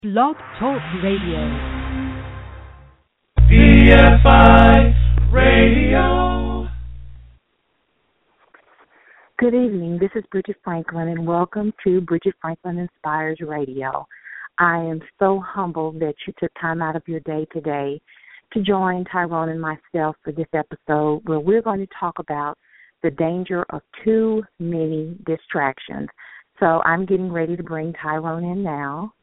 Blog Talk Radio. BFI Radio. Good evening. This is Bridget Franklin, and welcome to Bridget Franklin Inspires Radio. I am so humbled that you took time out of your day today to join Tyrone and myself for this episode where we're going to talk about the danger of too many distractions. So I'm getting ready to bring Tyrone in now.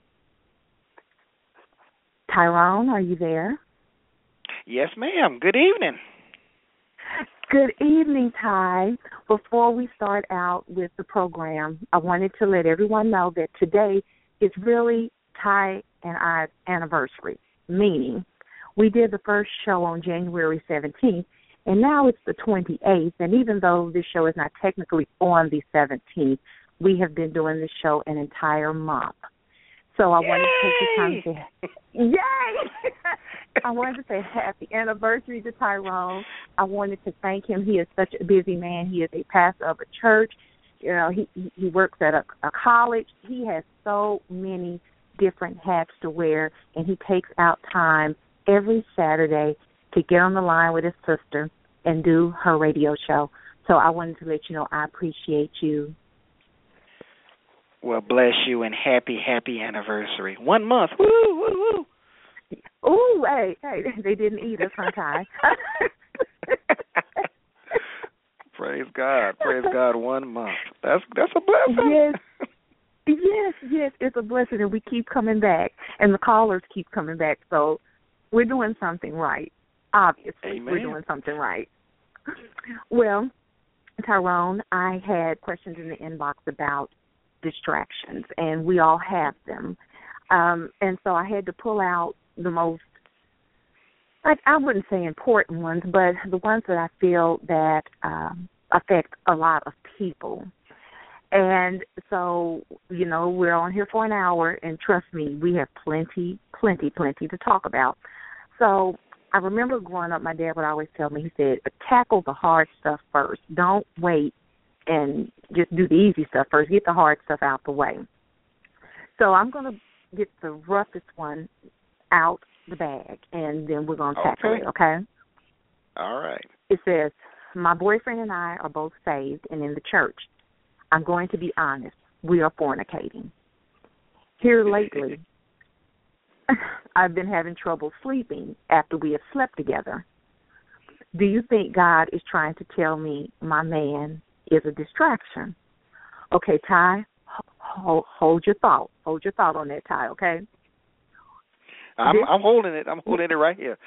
Tyrone, are you there? Yes, ma'am. Good evening. Good evening, Ty. Before we start out with the program, I wanted to let everyone know that today is really Ty and I's anniversary, meaning we did the first show on January 17th, and now it's the 28th, and even though this show is not technically on the 17th, we have been doing this show an entire month. So I wanted to take this time to say, yay! I wanted to say happy anniversary to Tyrone. I wanted to thank him. He is such a busy man. He is a pastor of a church. You know, he works at a college. He has so many different hats to wear, and he takes out time every Saturday to get on the line with his sister and do her radio show. So I wanted to let you know I appreciate you. Well, bless you and happy anniversary. 1 month. Woo, woo, woo. Ooh, hey, they didn't eat us, huh, Ty? Praise God. 1 month. That's a blessing. Yes, it's a blessing, and we keep coming back, and the callers keep coming back, so we're doing something right. Obviously, Amen. We're doing something right. Well, Tyrone, I had questions in the inbox about distractions, and we all have them. And so I had to pull out the most, I wouldn't say important ones, but the ones that I feel that affect a lot of people. And so, you know, we're on here for an hour, and trust me, we have plenty to talk about. So I remember growing up, my dad would always tell me, he said, tackle the hard stuff first. Don't wait and just do the easy stuff first. Get the hard stuff out the way. So I'm going to get the roughest one out the bag, and then we're going to tackle it, okay? All right. It says, my boyfriend and I are both saved and in the church. I'm going to be honest. We are fornicating. Here lately, I've been having trouble sleeping after we have slept together. Do you think God is trying to tell me my man is a distraction? Okay, Ty, hold your thought. Hold your thought on that, Ty, okay? I'm holding it. I'm holding it right here.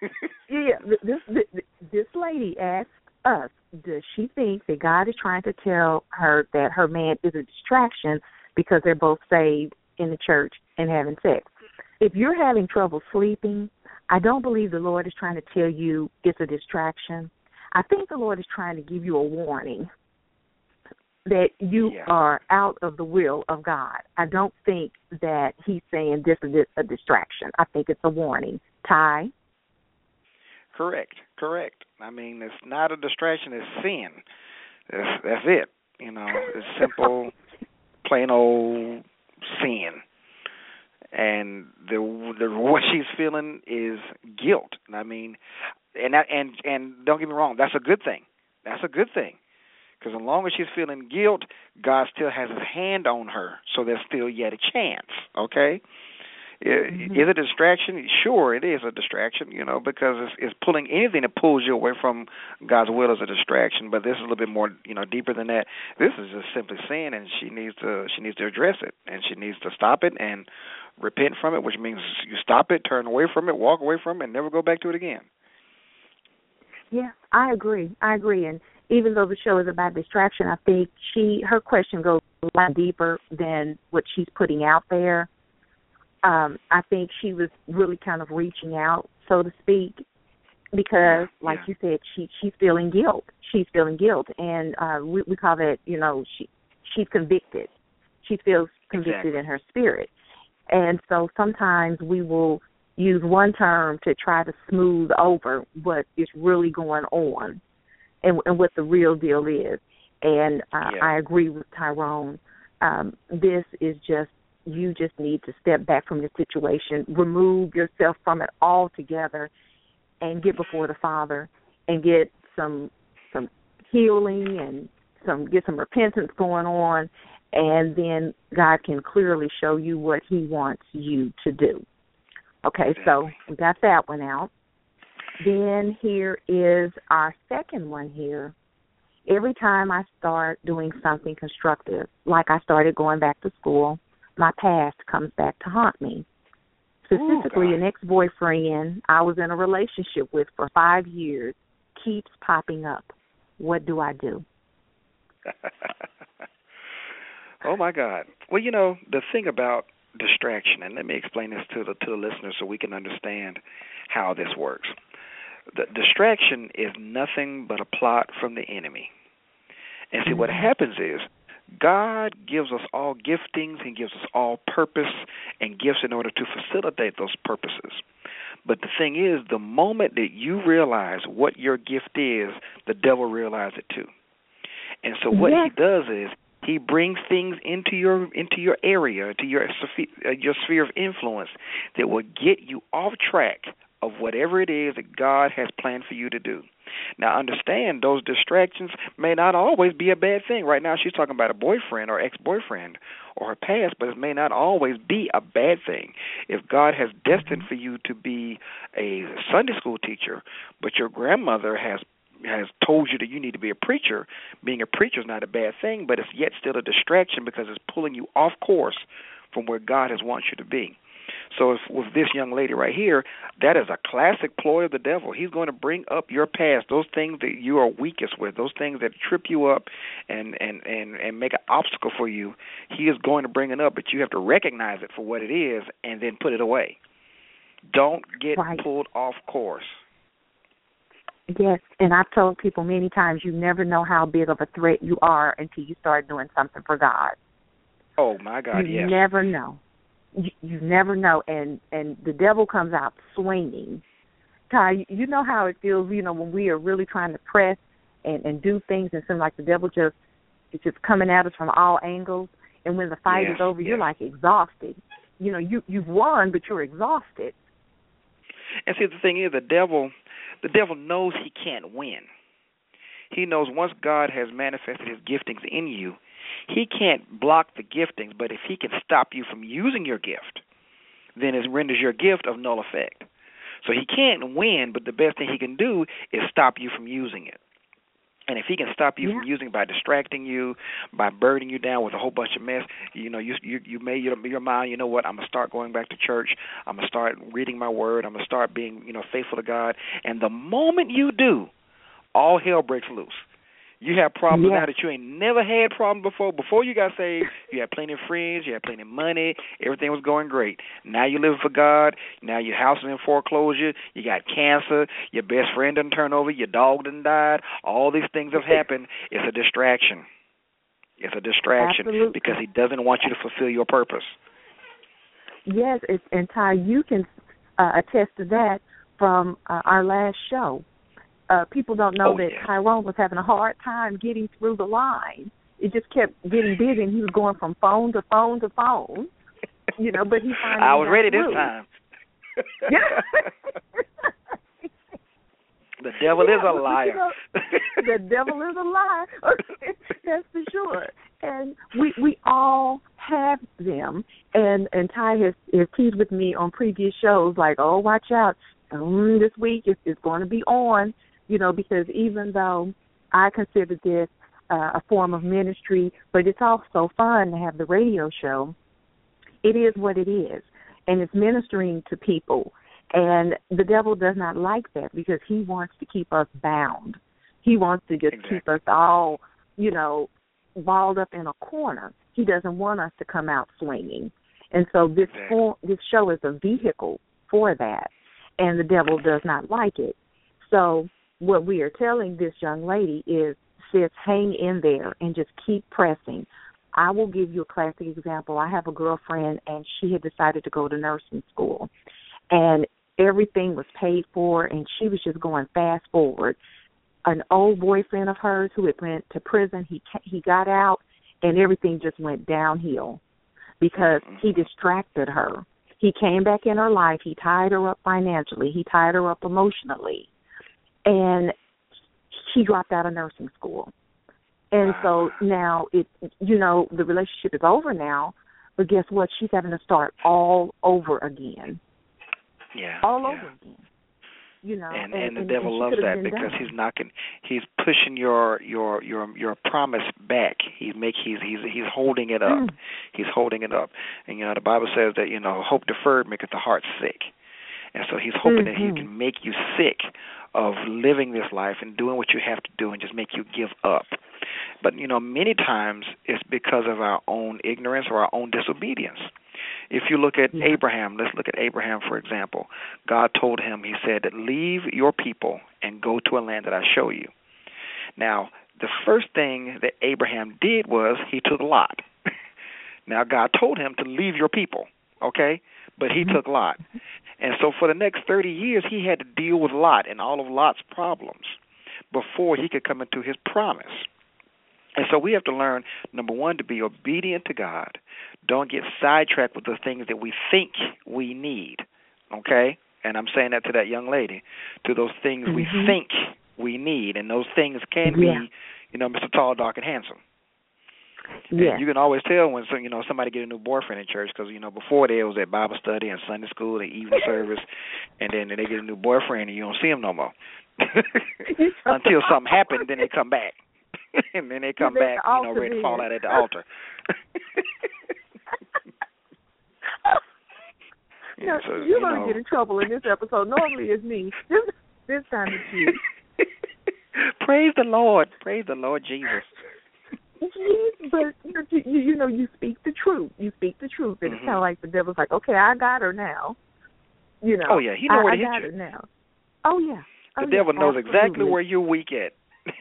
This lady asked us, does she think that God is trying to tell her that her man is a distraction because they're both saved in the church and having sex? If you're having trouble sleeping, I don't believe the Lord is trying to tell you it's a distraction. I think the Lord is trying to give you a warning that you are out of the will of God. I don't think that he's saying this is a distraction. I think it's a warning. Ty? Correct. I mean, it's not a distraction, it's sin. That's it. You know, it's simple, plain old sin. And the what she's feeling is guilt. I mean, and don't get me wrong, that's a good thing. Because as long as she's feeling guilt, God still has his hand on her, so there's still yet a chance, okay? Mm-hmm. Is it a distraction? Sure, it is a distraction, you know, because it's pulling anything that pulls you away from God's will is a distraction, but this is a little bit more, you know, deeper than that. This is just simply sin, and she needs to address it, and she needs to stop it and repent from it, which means you stop it, turn away from it, walk away from it, and never go back to it again. Yeah, I agree. And even though the show is about distraction, I think her question goes a lot deeper than what she's putting out there. I think she was really kind of reaching out, so to speak, because, like you said, she's feeling guilt. And we call that, you know, she's convicted. She feels convicted in her spirit. And so sometimes we will use one term to try to smooth over what is really going on and what the real deal is. And I agree with Tyrone. This is just you just need to step back from the situation, remove yourself from it altogether, and get before the Father and get some healing and get some repentance going on, and then God can clearly show you what He wants you to do. Okay, so we got that one out. Then here is our second one here. Every time I start doing something constructive, like I started going back to school, my past comes back to haunt me. Specifically, an ex-boyfriend I was in a relationship with for 5 years keeps popping up. What do I do? Oh, my God. Well, you know, the thing about distraction, and let me explain this to the listeners so we can understand how this works. The distraction is nothing but a plot from the enemy. And see, what happens is God gives us all giftings. He gives us all purpose and gifts in order to facilitate those purposes. But the thing is, the moment that you realize what your gift is, the devil realizes it too. And so what he does is he brings things into your area, to your sphere of influence that will get you off track of whatever it is that God has planned for you to do. Now, understand, those distractions may not always be a bad thing. Right now, she's talking about a boyfriend or ex-boyfriend or her past, but it may not always be a bad thing. If God has destined for you to be a Sunday school teacher, but your grandmother has told you that you need to be a preacher, being a preacher is not a bad thing, but it's yet still a distraction because it's pulling you off course from where God has wants you to be. So if, with this young lady right here, that is a classic ploy of the devil. He's going to bring up your past, those things that you are weakest with, those things that trip you up and make an obstacle for you. He is going to bring it up, but you have to recognize it for what it is and then put it away. Don't get pulled off course. Yes, and I've told people many times, you never know how big of a threat you are until you start doing something for God. Oh, my God, yes. You never know. You never know, and the devil comes out swinging. Ty, you know how it feels, you know, when we are really trying to press and do things, and it seems like the devil is just coming at us from all angles, and when the fight is over, you're like exhausted. You know, you've won, but you're exhausted. And see, the thing is, the devil knows he can't win. He knows once God has manifested his giftings in you, he can't block the giftings, but if he can stop you from using your gift, then it renders your gift of null effect. So he can't win, but the best thing he can do is stop you from using it. And if he can stop you from using it by distracting you, by burdening you down with a whole bunch of mess, you know, you made your mind, you know what, I'm going to start going back to church. I'm going to start reading my word. I'm going to start being, you know, faithful to God. And the moment you do, all hell breaks loose. You have problems now that you ain't never had problems before. Before you got saved, you had plenty of friends, you had plenty of money, everything was going great. Now you're living for God. Now your house is in foreclosure. You got cancer. Your best friend done turned over. Your dog done died. All these things have happened. It's a distraction. It's a distraction because he doesn't want you to fulfill your purpose. Yes, and Ty, you can attest to that from our last show. People don't know that Tyrone was having a hard time getting through the line. It just kept getting busy, and he was going from phone to phone to phone. You know, but he finally I was ready through. This time. The devil is a liar. You know, the devil is a liar. That's for sure. And we all have them. And Ty has teased with me on previous shows, like, oh, watch out. This week it's going to be on. You know, because even though I consider this a form of ministry, but it's also fun to have the radio show, it is what it is. And it's ministering to people. And the devil does not like that because he wants to keep us bound. He wants to just keep us all, you know, balled up in a corner. He doesn't want us to come out swinging. And so this show is a vehicle for that. And the devil does not like it. So what we are telling this young lady is, sis, hang in there and just keep pressing. I will give you a classic example. I have a girlfriend, and she had decided to go to nursing school. And everything was paid for, and she was just going fast forward. An old boyfriend of hers who had went to prison, he got out, and everything just went downhill. because he distracted her. He came back in her life. He tied her up financially. He tied her up emotionally. And she dropped out of nursing school. And so now, the relationship is over now, but guess what? She's having to start all over again. Yeah. All over again. And the devil loves that because he's pushing your promise back. He's holding it up. He's holding it up. And the Bible says that hope deferred maketh the heart sick. And so he's hoping that he can make you sick of living this life and doing what you have to do and just make you give up. But many times it's because of our own ignorance or our own disobedience. If you look at Abraham, let's look at Abraham, for example. God told him, he said, that leave your people and go to a land that I show you. Now, the first thing that Abraham did was he took Lot. Now, God told him to leave your people, okay? But he took Lot. And so for the next 30 years, he had to deal with Lot and all of Lot's problems before he could come into his promise. And so we have to learn, number one, to be obedient to God. Don't get sidetracked with the things that we think we need, okay? And I'm saying that to that young lady, to those things we think we need. And those things can be, Mr. Tall, Dark, and Handsome. Yeah. And you can always tell when somebody get a new boyfriend in church because, before there was that Bible study and Sunday school and evening service, and then they get a new boyfriend and you don't see them no more. Until something happened, then they come back. And then they come back, ready to fall out at the altar. You're going to get in trouble in this episode. Normally it's me. This time it's you. Praise the Lord. Praise the Lord Jesus. Yes, but you speak the truth. You speak the truth, and it's kind of like the devil's like, okay, I got her now. Oh yeah, he knows where to hit you. I got her now. Oh yeah. The devil knows exactly where you're weak at.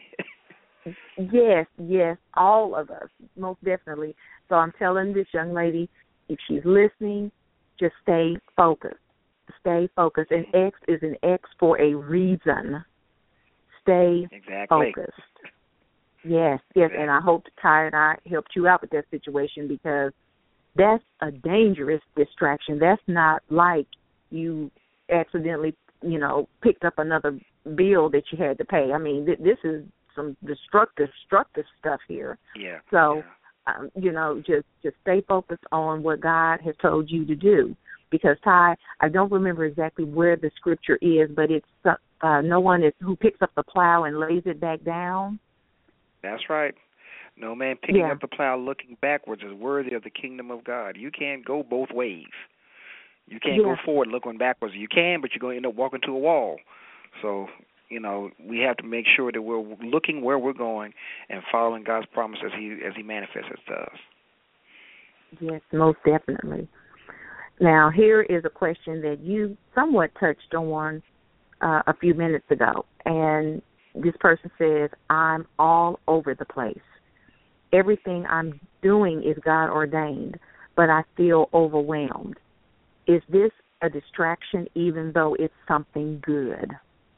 Yes, all of us, most definitely. So I'm telling this young lady, if she's listening, just stay focused. Stay focused. And X is an X for a reason. Stay focused. Yes, and I hope Ty and I helped you out with that situation because that's a dangerous distraction. That's not like you accidentally, picked up another bill that you had to pay. I mean, this is some destructive stuff here. Yeah. So, just stay focused on what God has told you to do. Because, Ty, I don't remember exactly where the scripture is, but it's no one who picks up the plow and lays it back down. That's right. No man picking up the plow looking backwards is worthy of the kingdom of God. You can't go both ways. You can't go forward looking backwards. You can, but you're going to end up walking to a wall. So, we have to make sure that we're looking where we're going and following God's promise as He manifests it to us. Yes, most definitely. Now, here is a question that you somewhat touched on a few minutes ago, and this person says, I'm all over the place. Everything I'm doing is God ordained, but I feel overwhelmed. Is this a distraction even though it's something good?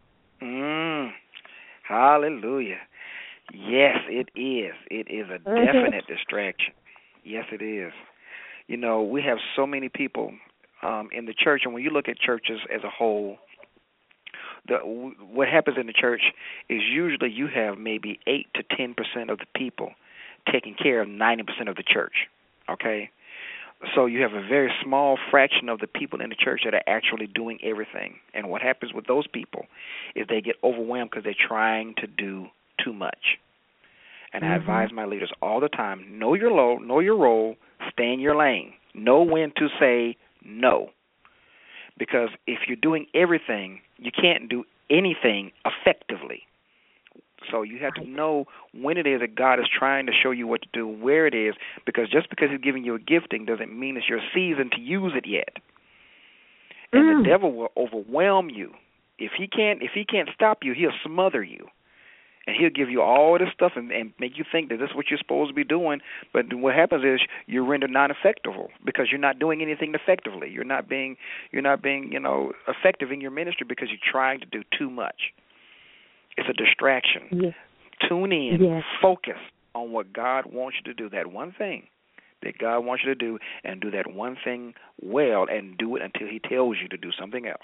Hallelujah. Yes, it is. It is a definite distraction. Yes, it is. We have so many people in the church, and when you look at churches as a whole, what happens in the church is usually you have maybe 8 to 10% of the people taking care of 90% of the church, okay? So you have a very small fraction of the people in the church that are actually doing everything. And what happens with those people is they get overwhelmed because they're trying to do too much. And I advise my leaders all the time, know your role, stay in your lane. Know when to say no. Because if you're doing everything, you can't do anything effectively. So you have to know when it is that God is trying to show you what to do, where it is, because just because He's giving you a gifting doesn't mean it's your season to use it yet. And the devil will overwhelm you. If he can't stop you, he'll smother you. And he'll give you all this stuff and make you think that this is what you're supposed to be doing. But what happens is you're rendered non-effective because you're not doing anything effectively. You're not being effective in your ministry because you're trying to do too much. It's a distraction. Yes. Tune in. Yes. Focus on what God wants you to do. That one thing that God wants you to do, and do that one thing well, and do it until He tells you to do something else.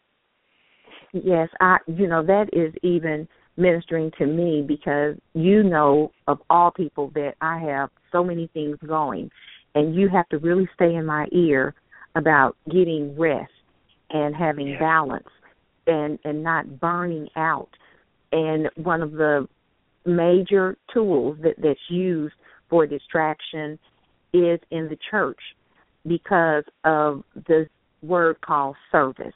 Yes, that is even ministering to me, because of all people that I have so many things going, and you have to really stay in my ear about getting rest and having balance and not burning out. And one of the major tools that's used for distraction is in the church because of the word called service.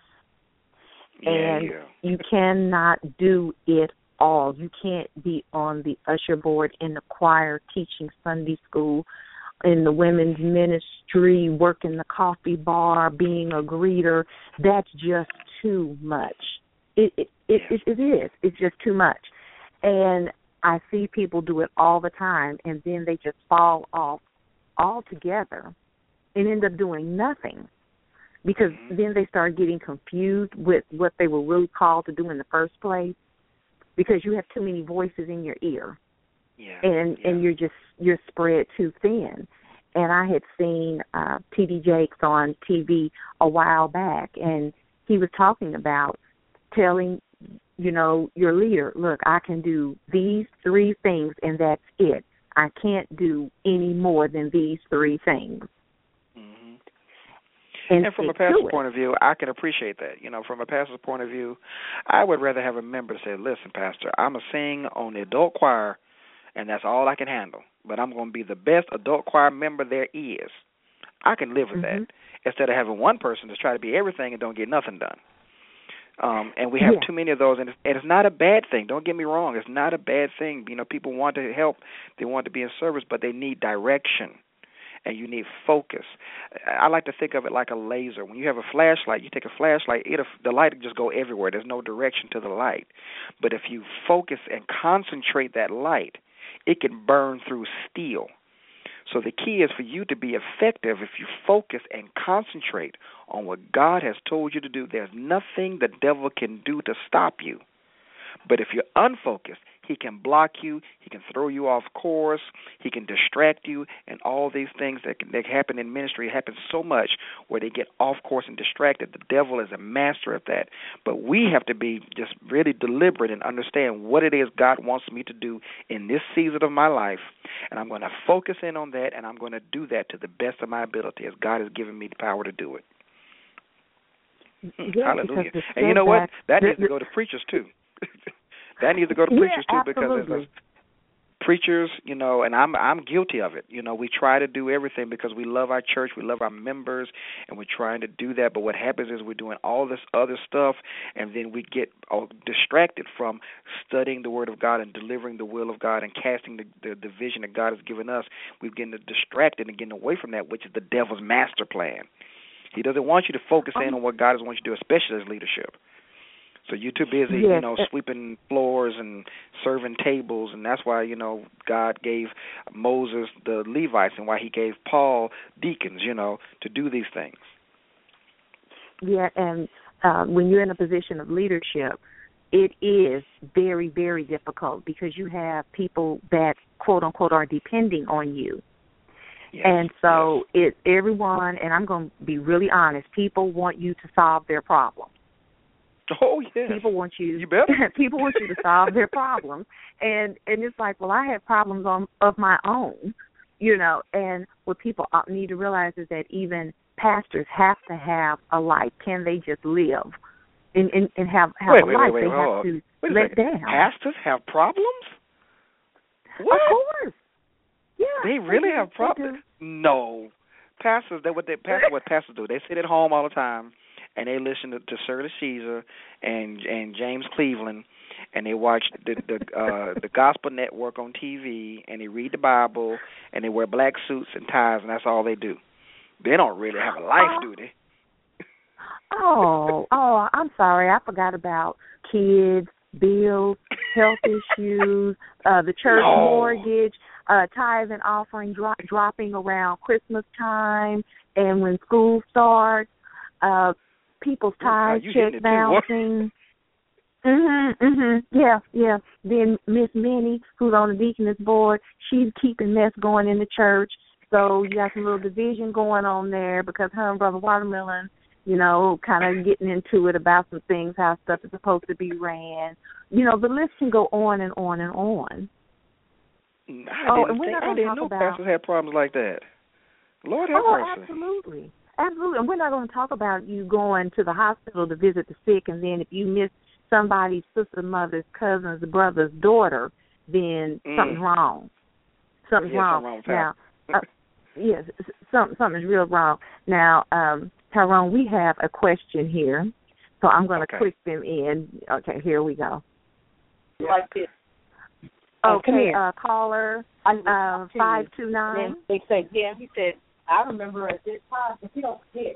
And you cannot do it all. You can't be on the usher board, in the choir, teaching Sunday school, in the women's ministry, working the coffee bar, being a greeter. That's just too much. It is. It's just too much. And I see people do it all the time, and then they just fall off altogether and end up doing nothing, because then they start getting confused with what they were really called to do in the first place, because you have too many voices in your ear. And you're spread too thin. And I had seen T.D. Jakes on TV a while back, and he was talking about telling, your leader, look, I can do these 3 things, and that's it. I can't do any more than these 3 things. Mm-hmm. And from a pastor's point of view, I can appreciate that. From a pastor's point of view, I would rather have a member say, listen, Pastor, I'm a sing on the adult choir, and that's all I can handle. But I'm going to be the best adult choir member there is. I can live with that, instead of having one person just try to be everything and don't get nothing done. And we have too many of those, and it's not a bad thing. Don't get me wrong. It's not a bad thing. People want to help. They want to be in service, but they need direction, and you need focus. I like to think of it like a laser. When you have a flashlight, you take a flashlight, the light will just go everywhere. There's no direction to the light. But if you focus and concentrate that light, it can burn through steel. So the key is for you to be effective if you focus and concentrate on what God has told you to do. There's nothing the devil can do to stop you. But if you're unfocused, he can block you, he can throw you off course, he can distract you, and all these things that happen in ministry happen so much where they get off course and distracted. The devil is a master at that. But we have to be just really deliberate and understand what it is God wants me to do in this season of my life, and I'm going to focus in on that, and I'm going to do that to the best of my ability as God has given me the power to do it. Hallelujah. And you know what? That needs to go to preachers too. That needs to go to preachers too, because as preachers, and I'm guilty of it. We try to do everything because we love our church, we love our members, and we're trying to do that. But what happens is we're doing all this other stuff, and then we get distracted from studying the Word of God and delivering the will of God and casting the vision that God has given us. We're getting distracted and getting away from that, which is the devil's master plan. He doesn't want you to focus in on what God wants you to do, especially as leadership. So you're too busy, sweeping floors and serving tables, and that's why, God gave Moses the Levites and why he gave Paul deacons, to do these things. Yeah, and when you're in a position of leadership, it is very, very difficult because you have people that, quote, unquote, are depending on you. Yes, and so it's everyone, and I'm going to be really honest, people want you to solve their problems. Oh, yes. People want you. You better. People want you to solve their problems, and it's like, well, I have problems of my own, And what people need to realize is that even pastors have to have a life. Can they just live and have a life? They have to let down. Pastors have problems? What? Of course. Yeah. They really have problems? No. Pastors, what pastors do, they sit at home all the time, and they listen to Shirley Caesar and James Cleveland, and they watch the Gospel Network on TV, and they read the Bible, and they wear black suits and ties, and that's all they do. They don't really have a life, do they? Oh, I'm sorry. I forgot about kids, bills, health issues, the church mortgage, tithe and offering dropping around Christmas time, and when school starts, people's tithe check bouncing. Yeah. Then Miss Minnie, who's on the deaconess board, she's keeping mess going in the church, So you got some little division going on there because her and Brother Watermelon, kind of getting into it about some things, how stuff is supposed to be ran. The list can go on and on and on. I didn't know pastors had problems like that. Lord have mercy. Absolutely. Absolutely. And we're not going to talk about you going to the hospital to visit the sick, and then if you miss somebody's sister, mother's, cousin's, brother's daughter, then something's wrong. Something's wrong. Now, yes, something's real wrong. Now, Tyrone, we have a question here, so I'm going to click them in. Okay, here we go. Like this. Okay, caller 529. They say, yeah, he said, I remember at this time, if you don't forget.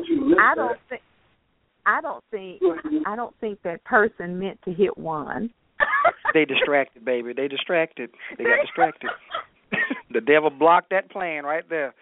I don't think that person meant to hit one. They distracted, baby. They distracted. They got distracted. The devil blocked that plan right there.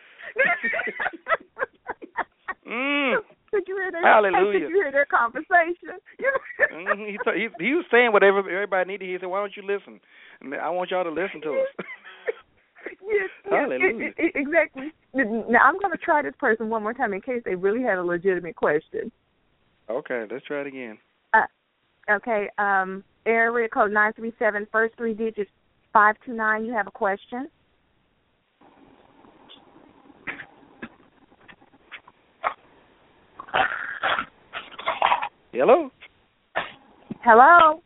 Did you hear that? Hallelujah. Did you hear their conversation? He was saying what everybody needed. He said, "Why don't you listen? I want y'all to listen to us." Yes, hallelujah. Exactly. Now I'm going to try this person one more time in case they really had a legitimate question. Okay, let's try it again. Okay, area code 937, first three digits 529. You have a question? Hello? Hello?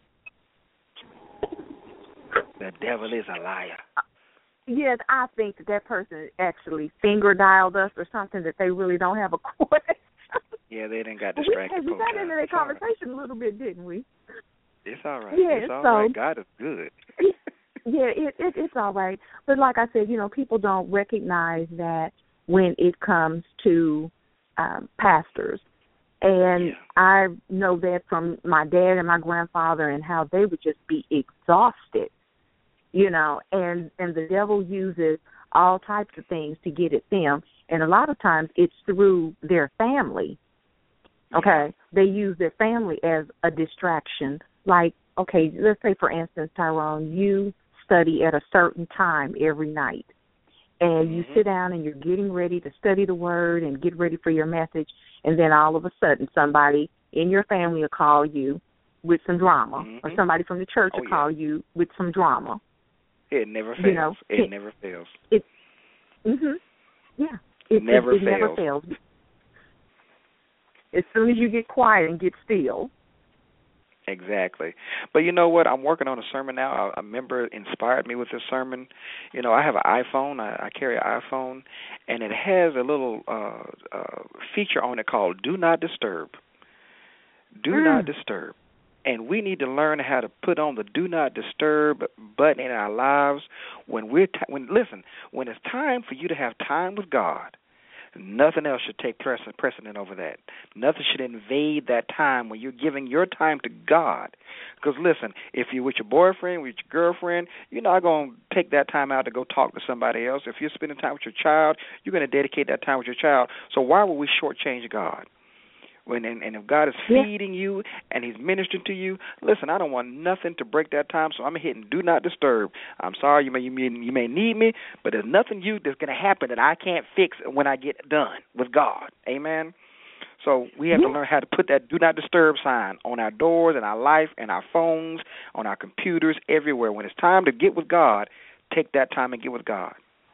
The devil is a liar. Yes, I think that person actually finger dialed us or something, that they really don't have a question. Yeah, they didn't got distracted. We got into that conversation a little bit, didn't we? It's all right. Yeah, it's all right. God is good. Yeah, it's all right. But like I said, people don't recognize that when it comes to pastors. And I know that from my dad and my grandfather and how they would just be exhausted, and the devil uses all types of things to get at them. And a lot of times it's through their family. Okay, they use their family as a distraction. Like, okay, let's say, for instance, Tyrone, you study at a certain time every night. And you sit down and you're getting ready to study the word and get ready for your message. And then all of a sudden somebody in your family will call you with some drama. Or somebody from the church will call you with some drama. It never fails. It never fails. Yeah. It never fails. As soon as you get quiet and get still. Exactly. But you know what? I'm working on a sermon now. A member inspired me with this sermon. I have an iPhone. I carry an iPhone, and it has a little feature on it called Do Not Disturb. Do not disturb. And we need to learn how to put on the Do Not Disturb button in our lives when when it's time for you to have time with God. Nothing else should take precedent over that. Nothing should invade that time when you're giving your time to God. Because, listen, if you're with your boyfriend, with your girlfriend, you're not going to take that time out to go talk to somebody else. If you're spending time with your child, you're going to dedicate that time with your child. So why would we shortchange God? And if God is feeding you and He's ministering to you, listen, I don't want nothing to break that time, so I'm hitting Do Not Disturb. I'm sorry, you may need me, but there's nothing that's going to happen that I can't fix when I get done with God. Amen? So we have to learn how to put that Do Not Disturb sign on our doors, in our life, in our phones, on our computers, everywhere. When it's time to get with God, take that time and get with God.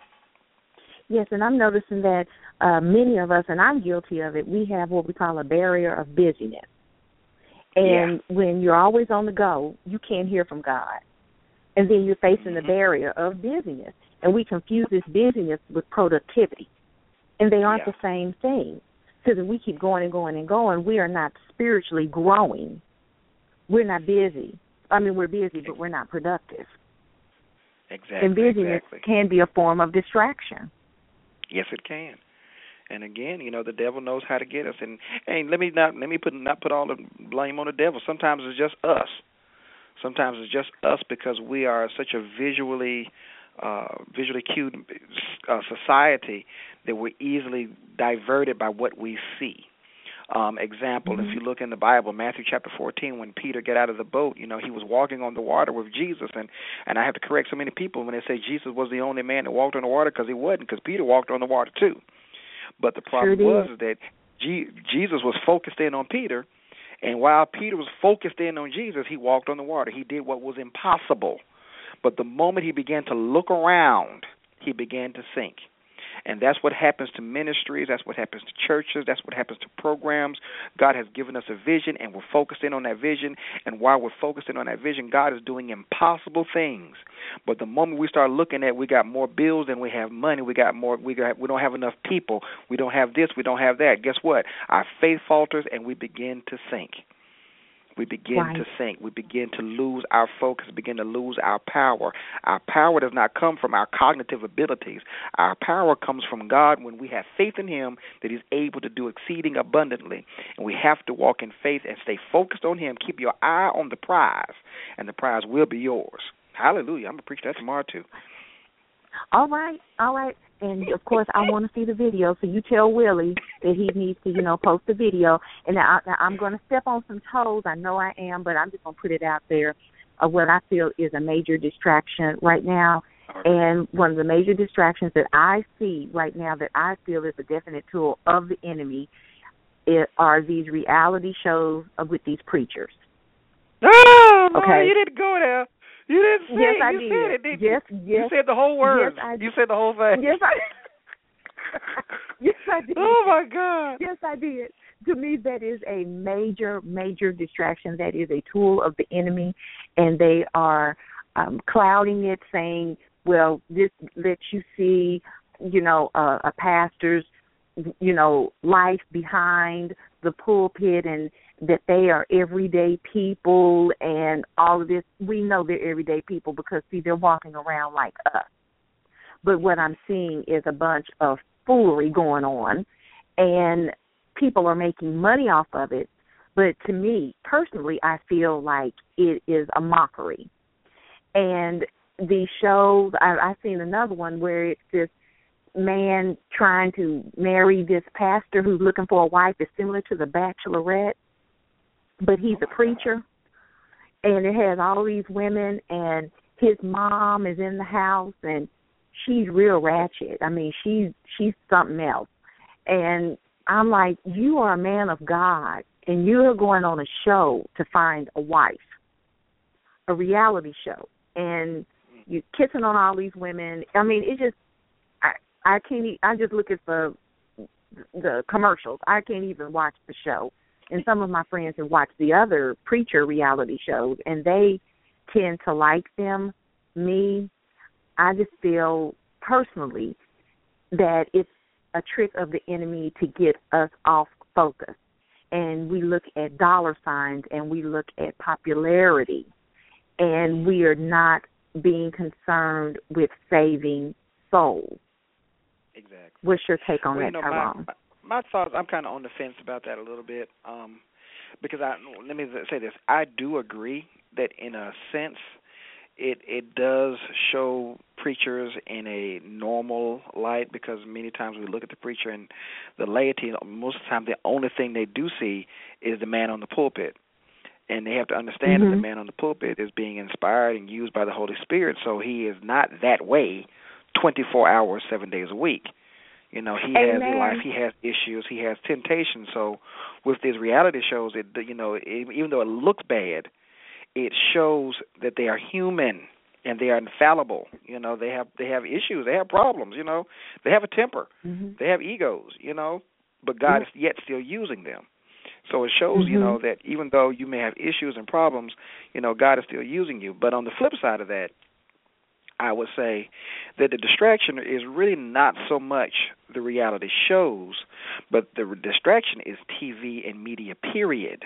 Yes, and I'm noticing that many of us, and I'm guilty of it, we have what we call a barrier of busyness. And when you're always on the go, you can't hear from God. And then you're facing the barrier of busyness. And we confuse this busyness with productivity. And they aren't the same thing. Because if we keep going and going and going, we are not spiritually growing. We're not busy. I mean, we're busy, but we're not productive. Exactly. And busyness can be a form of distraction. Yes, it can. And again, the devil knows how to get us. And let me not put all the blame on the devil. Sometimes it's just us. Sometimes it's just us because we are such a visually cued society that we're easily diverted by what we see. Example, if you look in the Bible, Matthew chapter 14, when Peter got out of the boat, he was walking on the water with Jesus, and I have to correct so many people when they say Jesus was the only man that walked on the water, because he wasn't, because Peter walked on the water too. But the problem was that Jesus was focused in on Peter, and while Peter was focused in on Jesus, he walked on the water. He did what was impossible. But the moment he began to look around, he began to sink. And that's what happens to ministries. That's what happens to churches. That's what happens to programs. God has given us a vision, and we're focused in on that vision. And while we're focused in on that vision, God is doing impossible things. But the moment we start looking at, we got more bills than we have money. We don't have enough people. We don't have this. We don't have that. Guess what? Our faith falters, and we begin to sink. We begin to sink. We begin to lose our focus, begin to lose our power. Our power does not come from our cognitive abilities. Our power comes from God when we have faith in Him that He's able to do exceeding abundantly. And we have to walk in faith and stay focused on Him. Keep your eye on the prize, and the prize will be yours. Hallelujah. I'm going to preach that tomorrow too. All right. And, of course, I want to see the video, so you tell Willie that he needs to, post the video. And now I'm going to step on some toes. I know I am, but I'm just going to put it out there of what I feel is a major distraction right now. And one of the major distractions that I see right now that I feel is a definite tool of the enemy are these reality shows with these preachers. Oh, no, okay. You didn't go there. You didn't say yes, it. You said it, didn't yes, you? Yes. You said the whole word. Yes, I did. You said the whole thing. Yes, I did. Oh, my God. Yes, I did. To me, that is a major, major distraction. That is a tool of the enemy, and they are clouding it, saying, well, this lets you see, a pastor's, life behind the pulpit, and that they are everyday people and all of this. We know they're everyday people because, see, they're walking around like us. But what I'm seeing is a bunch of foolery going on, and people are making money off of it. But to me, personally, I feel like it is a mockery. And these shows, I've seen another one where it's this man trying to marry this pastor who's looking for a wife. It's similar to The Bachelorette, but he's a preacher, and it has all these women, and his mom is in the house, and she's real ratchet. I mean, she's something else. And I'm like, you are a man of God, and you're going on a show to find a wife, a reality show, and you're kissing on all these women. I mean, it just, I can't. I just look at the commercials. I can't even watch the show. And some of my friends have watched the other preacher reality shows, and they tend to like them. Me, I just feel personally that it's a trick of the enemy to get us off focus. And we look at dollar signs, and we look at popularity, and we are not being concerned with saving souls. Exactly. What's your take on that, Tyrone? My thoughts, I'm kind of on the fence about that a little bit, because let me say this. I do agree that in a sense it does show preachers in a normal light, because many times we look at the preacher and the laity, most of the time the only thing they do see is the man on the pulpit. And they have to understand that the man on the pulpit is being inspired and used by the Holy Spirit, so he is not that way 24 hours, 7 days a week. He has a life, he has issues, he has temptations. So with these reality shows, even though it looks bad, it shows that they are human and they are infallible. They have issues, they have problems. They have a temper, they have egos. But God is yet still using them. So it shows, that even though you may have issues and problems, God is still using you. But on the flip side of that, I would say that the distraction is really not so much the reality shows, but the distraction is TV and media, period.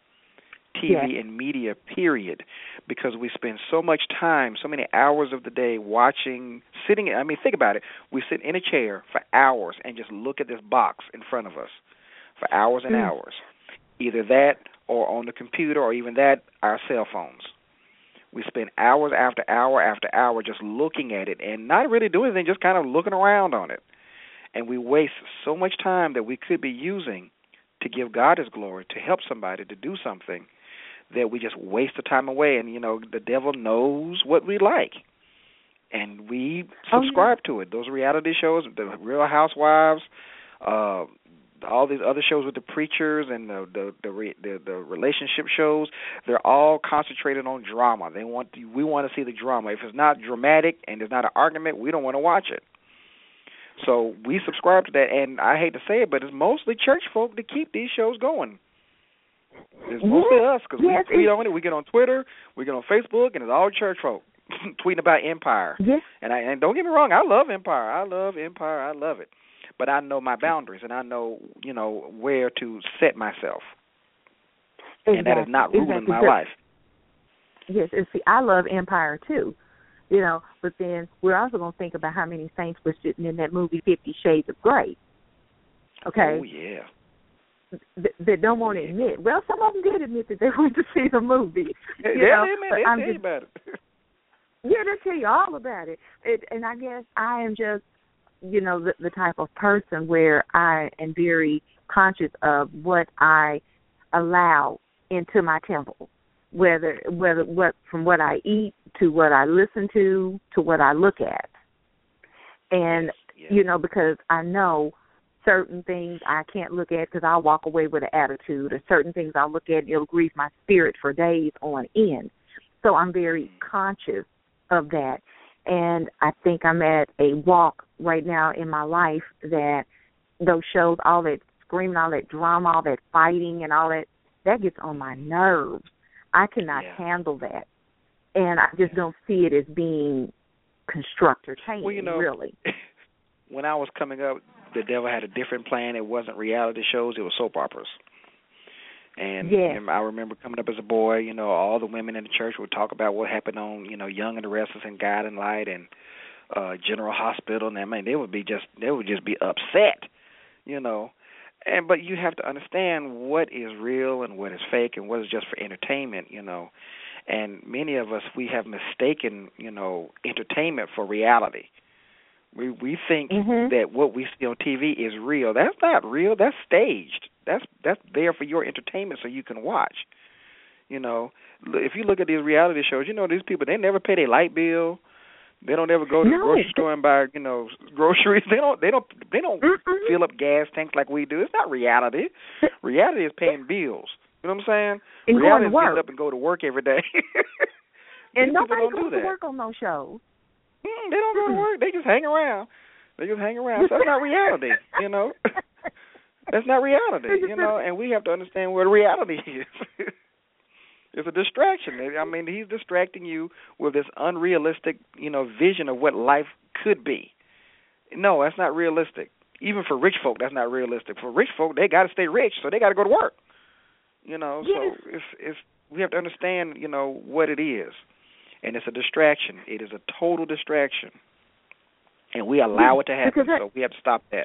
TV and media, period, because we spend so much time, so many hours of the day think about it. We sit in a chair for hours and just look at this box in front of us for hours and hours, either that or on the computer, or even that, our cell phones. We spend hours after hour after hour just looking at it and not really doing anything, just kind of looking around on it. And we waste so much time that we could be using to give God His glory, to help somebody, to do something, that we just waste the time away. And, the devil knows what we like. And we subscribe to it. Those reality shows, the Real Housewives, all these other shows with the preachers and the relationship shows, they're all concentrated on drama. We want to see the drama. If it's not dramatic and there's not an argument, we don't want to watch it. So we subscribe to that, and I hate to say it, but it's mostly church folk that keep these shows going. It's mostly us, because we tweet on it. We get on Twitter, we get on Facebook, and it's all church folk tweeting about Empire. Yes. And don't get me wrong, I love Empire. I love it. But I know my boundaries, and I know, where to set myself. Exactly. And that is not ruining my life. Yes, and see, I love Empire too, but then we're also going to think about how many saints were sitting in that movie 50 Shades of Grey. Okay? Oh, yeah. That don't want to admit. Well, some of them did admit that they went to see the movie. They tell you about it. Yeah, they'll tell you all about it. And I guess I am just, the type of person where I am very conscious of what I allow into my temple, whether from what I eat to what I listen to what I look at. And, because I know certain things I can't look at because I'll walk away with an attitude, or certain things I'll look at and it'll grieve my spirit for days on end. So I'm very conscious of that. And I think I'm at a walk right now in my life that those shows, all that screaming, all that drama, all that fighting and all that gets on my nerves. I cannot handle that. And I just don't see it as being constructive change, really. When I was coming up, the devil had a different plan. It wasn't reality shows. It was soap operas. And I remember coming up as a boy, all the women in the church would talk about what happened on, Young and the Restless and Guiding Light and General Hospital. And they would just be upset, But you have to understand what is real and what is fake and what is just for entertainment, And many of us, we have mistaken, entertainment for reality. We think that what we see on TV is real. That's not real. That's staged. That's there for your entertainment so you can watch. If you look at these reality shows, these people, they never pay their light bill. They don't ever go to the grocery store and buy, groceries. They don't fill up gas tanks like we do. It's not reality. Reality is paying bills. You know what I'm saying? And reality is going to work. Get up and go to work every day. And nobody goes to work on those shows. They don't go to work. They just hang around. So that's not reality, That's not reality, and we have to understand what reality is. It's a distraction. I mean, he's distracting you with this unrealistic, vision of what life could be. No, that's not realistic. Even for rich folk, that's not realistic. For rich folk, they got to stay rich, so they got to go to work. So it's we have to understand, what it is. And it's a distraction. It is a total distraction. And we allow it to happen, so we have to stop that.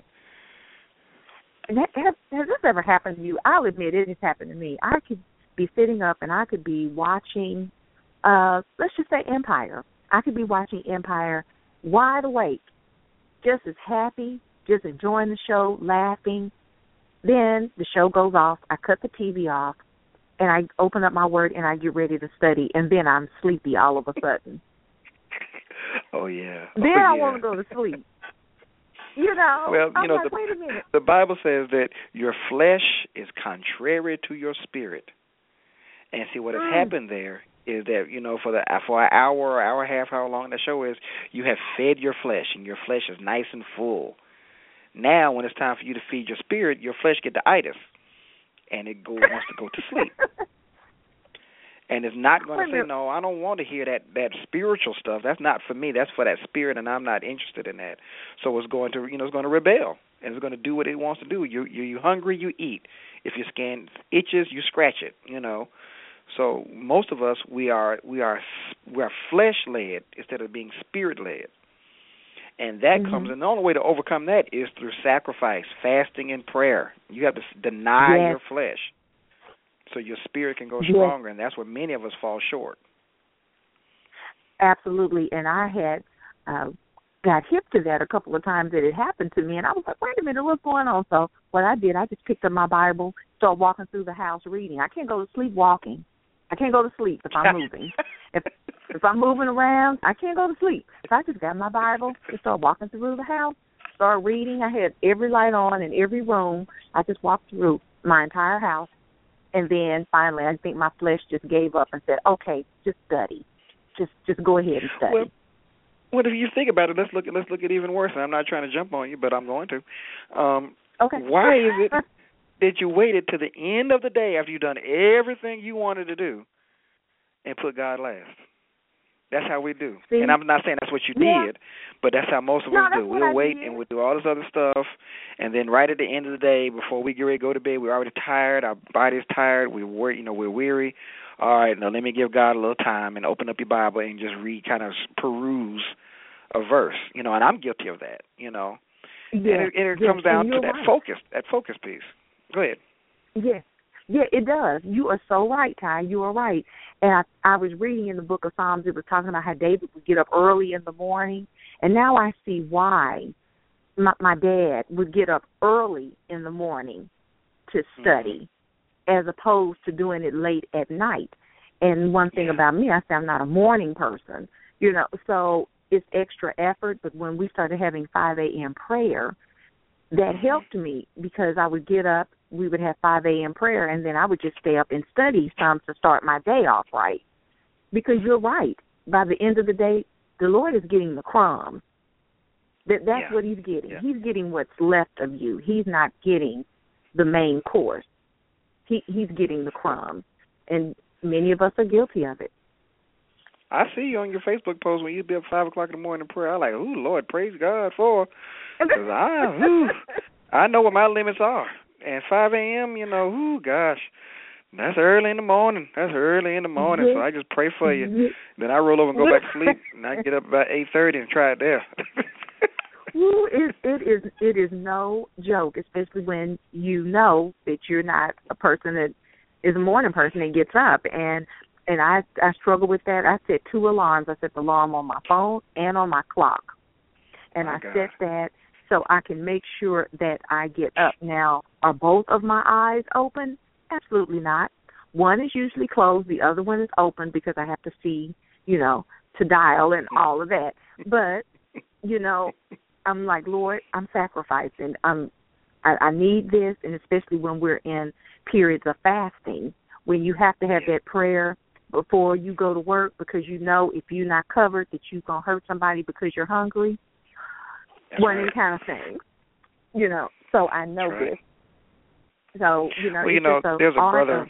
Has this ever happened to you? I'll admit it has happened to me. I could be sitting up and I could be watching, let's just say Empire. I could be watching Empire wide awake, just as happy, just enjoying the show, laughing. Then the show goes off. I cut the TV off. And I open up my Word and I get ready to study, and then I'm sleepy all of a sudden. Oh, yeah. Then I want to go to sleep. Well, I'm like, wait a minute. The Bible says that your flesh is contrary to your spirit. And see, what has happened there is that, for an hour and a half, however long the show is, you have fed your flesh, and your flesh is nice and full. Now, when it's time for you to feed your spirit, your flesh gets the itis. And it wants to go to sleep. And it's not going to say, no, I don't want to hear that spiritual stuff. That's not for me. That's for that spirit, and I'm not interested in that. So it's going to, it's going to rebel, and it's going to do what it wants to do. You're hungry, you eat. If your skin itches, you scratch it. So most of us, we are flesh led instead of being spirit led. And that comes, and the only way to overcome that is through sacrifice, fasting, and prayer. You have to deny your flesh so your spirit can go stronger, and that's where many of us fall short. Absolutely, and I had got hip to that a couple of times that it happened to me, and I was like, wait a minute, what's going on? So what I did, I just picked up my Bible, started walking through the house reading. I can't go to sleep walking. I can't go to sleep if I'm moving. If I'm moving around, I can't go to sleep. So I just got my Bible and started walking through the house, started reading. I had every light on in every room. I just walked through my entire house. And then finally, I think my flesh just gave up and said, okay, just study. Just go ahead and study. Well, if you think about it, let's look at even worse. And I'm not trying to jump on you, but I'm going to. Okay. Why is it that you waited to the end of the day after you've done everything you wanted to do and put God last? That's how we do. See? And I'm not saying that's what you did, but that's how most of us do. We'll wait and we'll do all this other stuff, and then right at the end of the day, before we get ready to go to bed, we're already tired. Our body's tired. We're weary. All right, now let me give God a little time and open up your Bible and just read, kind of peruse a verse. And I'm guilty of that. Yeah. And it comes down to that focus piece. Go ahead. Yes. Yeah, it does. You are so right, Ty. You are right. And I was reading in the book of Psalms, it was talking about how David would get up early in the morning. And now I see why my dad would get up early in the morning to study as opposed to doing it late at night. And one thing about me, I say I'm not a morning person, so it's extra effort. But when we started having 5 a.m. prayer, that helped me because I would get up, we would have 5 a.m. prayer, and then I would just stay up and study some to start my day off right. Because you're right. By the end of the day, the Lord is getting the crumbs. That's what he's getting. Yeah. He's getting what's left of you. He's not getting the main course. He's getting the crumbs. And many of us are guilty of it. I see you on your Facebook post when you'd be up 5 o'clock in the morning in prayer. I'm like, ooh, Lord, praise God for. Because I know what my limits are. And 5 a.m., gosh, that's early in the morning. So I just pray for you. Then I roll over and go back to sleep, and I get up about 8:30 and try it there. It is no joke, especially when you know that you're not a person that is a morning person and gets up. And I struggle with that. I set 2 alarms. I set the alarm on my phone and on my clock. And I set that so I can make sure that I get up. Now, are both of my eyes open? Absolutely not. One is usually closed. The other one is open because I have to see, to dial and all of that. But, I'm like, Lord, I'm sacrificing. I need this, and especially when we're in periods of fasting, when you have to have that prayer before you go to work because if you're not covered that you're going to hurt somebody because you're hungry. One of the kind of things, so I know this. So, there's a brother.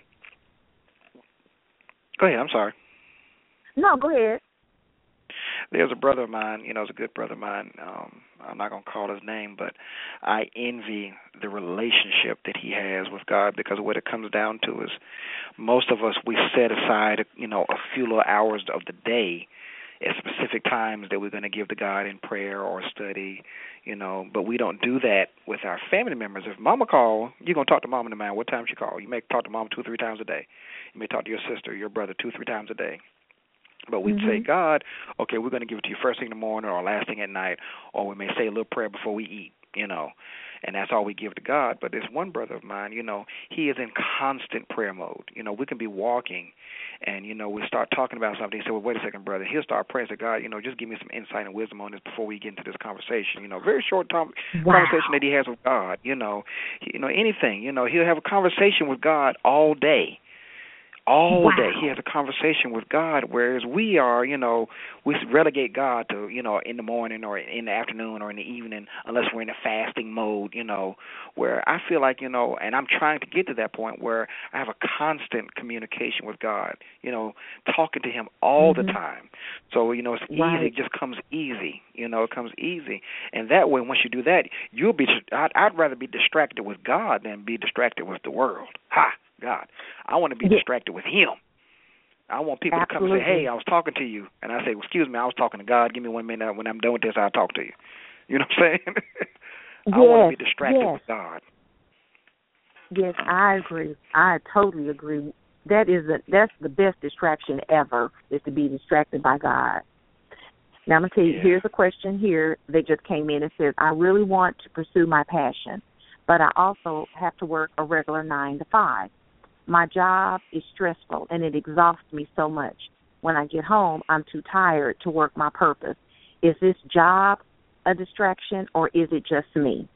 Go ahead, I'm sorry. No, go ahead. There's a brother of mine, it's a good brother of mine. I'm not going to call his name, but I envy the relationship that he has with God because what it comes down to is most of us, we set aside, a few little hours of the day at specific times that we're going to give to God in prayer or study, but we don't do that with our family members. If Mama calls, you're going to talk to Mama no matter what time she calls. You may talk to Mama 2 or 3 times a day. You may talk to your sister, your brother 2 or 3 times a day. But we say, God, okay, we're going to give it to you first thing in the morning or last thing at night, or we may say a little prayer before we eat, and that's all we give to God. But there's one brother of mine, he is in constant prayer mode. We can be walking, and, we start talking about something. He said, well, wait a second, brother. He'll start praying to God, just give me some insight and wisdom on this before we get into this conversation. Very short conversation that he has with God, anything. He'll have a conversation with God all day. All day he has a conversation with God, whereas we are, we relegate God to, in the morning or in the afternoon or in the evening, unless we're in a fasting mode, where I feel like, and I'm trying to get to that point where I have a constant communication with God, talking to him all the time. So, it's easy, it just comes easy, it comes easy. And that way, once you do that, I'd rather be distracted with God than be distracted with the world. Ha! God, I want to be distracted with him. I want people to come and say, hey, I was talking to you. And I say, excuse me, I was talking to God. Give me 1 minute. When I'm done with this, I'll talk to you. You know what I'm saying? I want to be distracted with God. Yes, I agree. I totally agree. That's the best distraction ever, is to be distracted by God. Now, I'm going to tell you, here's a question here that just came in. It says, I really want to pursue my passion, but I also have to work a regular 9 to 5. My job is stressful, and it exhausts me so much. When I get home, I'm too tired to work my purpose. Is this job a distraction, or is it just me?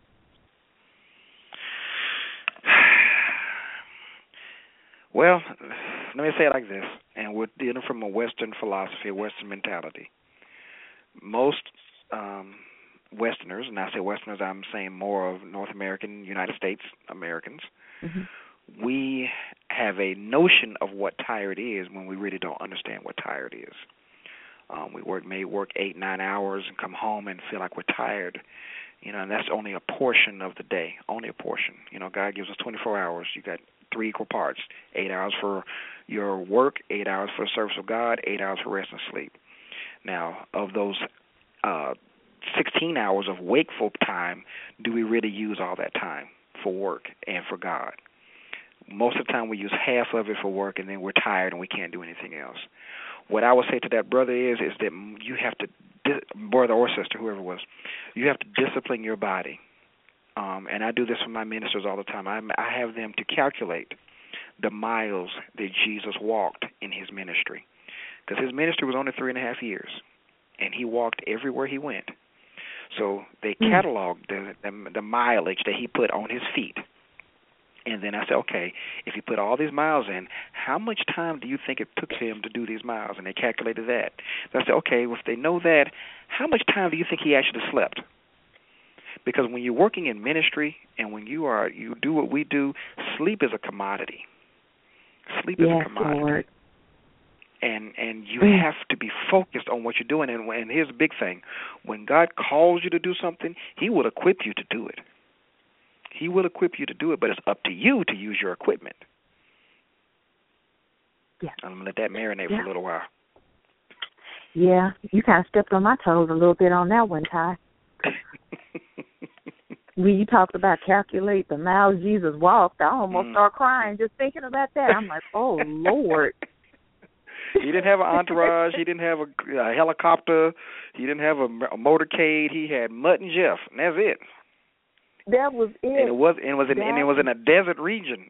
Well, let me say it like this, and we're dealing from a Western philosophy, a Western mentality. Most Westerners, and I say Westerners, I'm saying more of North American, United States Americans, we have a notion of what tired is when we really don't understand what tired is. We may work 8-9 hours and come home and feel like we're tired, and that's only a portion of the day, only a portion. God gives us 24 hours. You got 3 equal parts: 8 hours for your work, 8 hours for the service of God, 8 hours for rest and sleep. Now, of those 16 hours of wakeful time, do we really use all that time for work and for God? Most of the time we use half of it for work, and then we're tired and we can't do anything else. What I would say to that brother is that you have to, brother or sister, whoever it was, you have to discipline your body. And I do this with my ministers all the time. I have them to calculate the miles that Jesus walked in his ministry, because his ministry was only 3.5 years, and he walked everywhere he went. So they cataloged the mileage that he put on his feet. And then I said, okay, if he put all these miles in, how much time do you think it took him to do these miles? And they calculated that. So I said, okay, well, if they know that, how much time do you think he actually slept? Because when you're working in ministry and when you do what we do, sleep is a commodity. Sleep is a commodity. Lord. And you have to be focused on what you're doing. And here's the big thing. When God calls you to do something, he will equip you to do it. He will equip you to do it, but it's up to you to use your equipment. Yeah. I'm going to let that marinate for a little while. Yeah, you kind of stepped on my toes a little bit on that one, Ty. When you talked about calculate the miles Jesus walked, I almost start crying just thinking about that. I'm like, oh, Lord. He didn't have an entourage. He didn't have a helicopter. He didn't have a motorcade. He had Mutt and Jeff, and that's it. That was it. And it was in a desert region.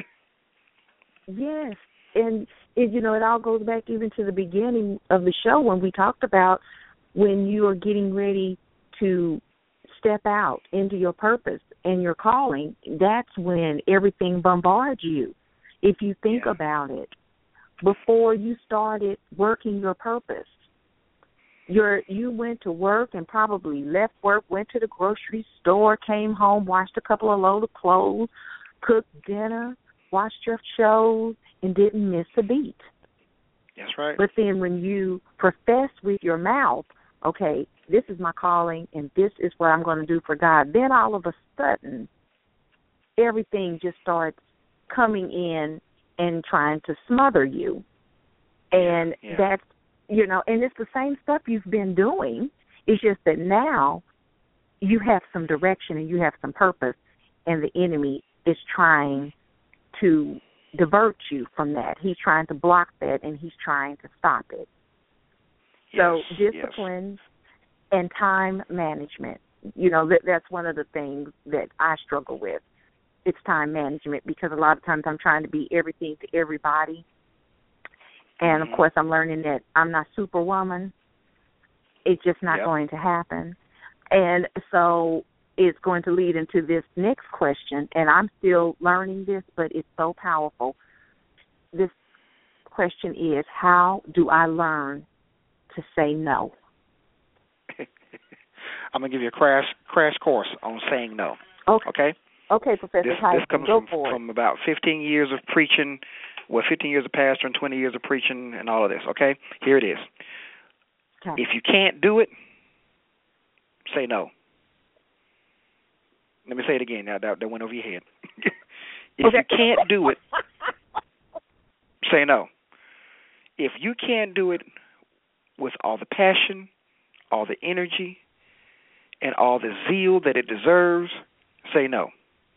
Yes, and it all goes back even to the beginning of the show when we talked about when you are getting ready to step out into your purpose and your calling. That's when everything bombards you. If you think about it, before you started working your purpose, you went to work and probably left work, went to the grocery store, came home, washed a couple of loads of clothes, cooked dinner, watched your shows, and didn't miss a beat. That's right. But then when you profess with your mouth, okay, this is my calling and this is what I'm going to do for God, then all of a sudden everything just starts coming in and trying to smother you. And that's, and it's the same stuff you've been doing. It's just that now you have some direction and you have some purpose, and the enemy is trying to divert you from that. He's trying to block that, and he's trying to stop it. So discipline and time management, that's one of the things that I struggle with. It's time management, because a lot of times I'm trying to be everything to everybody. And, of course, I'm learning that I'm not Superwoman. It's just not going to happen. And so it's going to lead into this next question, and I'm still learning this, but it's so powerful. This question is, how do I learn to say no? I'm going to give you a crash course on saying no. Okay? Okay, Professor Tyson, this comes from about 15 years of preaching, 15 years of pastor and 20 years of preaching and all of this, okay? Here it is. Okay. If you can't do it, say no. Let me say it again. Now, that went over your head. If you can't do it, say no. If you can't do it with all the passion, all the energy, and all the zeal that it deserves, say no.